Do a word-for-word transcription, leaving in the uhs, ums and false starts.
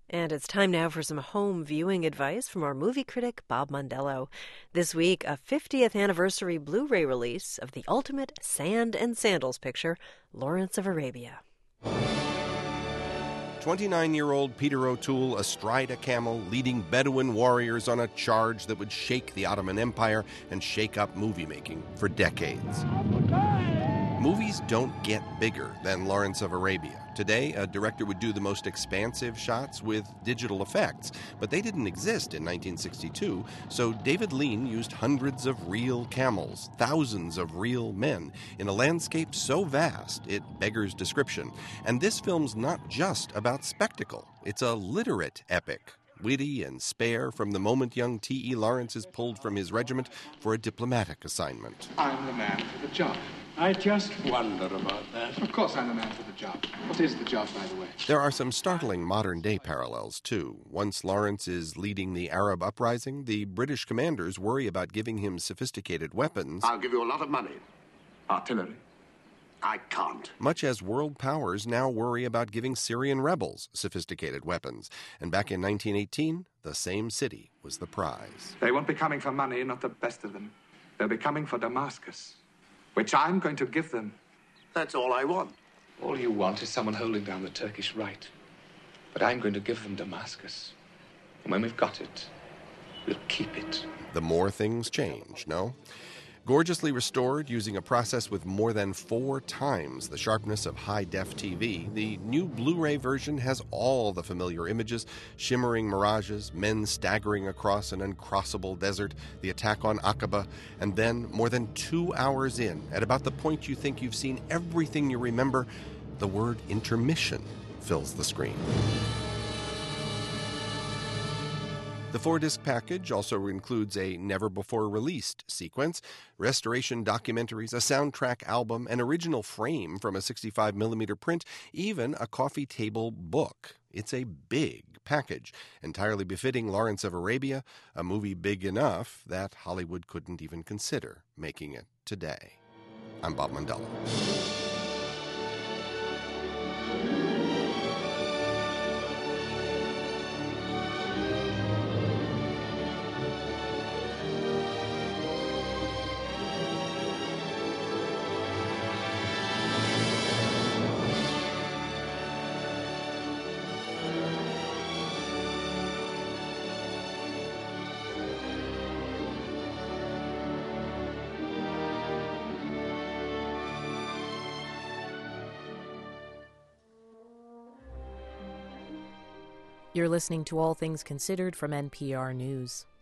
And it's time now for some home viewing advice from our movie critic, Bob Mondello. This week, a fiftieth anniversary Blu-ray release of the ultimate sand and sandals picture, Lawrence of Arabia. twenty-nine-year-old Peter O'Toole astride a camel, leading Bedouin warriors on a charge that would shake the Ottoman Empire and shake up movie-making for decades. Movies don't get bigger than Lawrence of Arabia. Today, a director would do the most expansive shots with digital effects, but they didn't exist in nineteen sixty-two, so David Lean used hundreds of real camels, thousands of real men, in a landscape so vast it beggars description. And this film's not just about spectacle. It's a literate epic, witty and spare from the moment young T E Lawrence is pulled from his regiment for a diplomatic assignment. I'm the man for the job. I just wonder about that. Of course I'm the man for the job. What is the job, by the way? There are some startling modern-day parallels, too. Once Lawrence is leading the Arab uprising, the British commanders worry about giving him sophisticated weapons. I'll give you a lot of money. Artillery. I can't. Much as world powers now worry about giving Syrian rebels sophisticated weapons. And back in nineteen eighteen, the same city was the prize. They won't be coming for money, not the best of them. They'll be coming for Damascus, which I'm going to give them. That's all I want. All you want is someone holding down the Turkish right. But I'm going to give them Damascus. And when we've got it, we'll keep it. The more things change, no? Gorgeously restored using a process with more than four times the sharpness of high-def T V, the new Blu-ray version has all the familiar images, shimmering mirages, men staggering across an uncrossable desert, the attack on Aqaba, and then, more than two hours in, at about the point you think you've seen everything you remember, the word intermission fills the screen. The four-disc package also includes a never-before-released sequence, restoration documentaries, a soundtrack album, an original frame from a sixty-five millimeter print, even a coffee table book. It's a big package, entirely befitting Lawrence of Arabia, a movie big enough that Hollywood couldn't even consider making it today. I'm Bob Mondello. You're listening to All Things Considered from N P R News.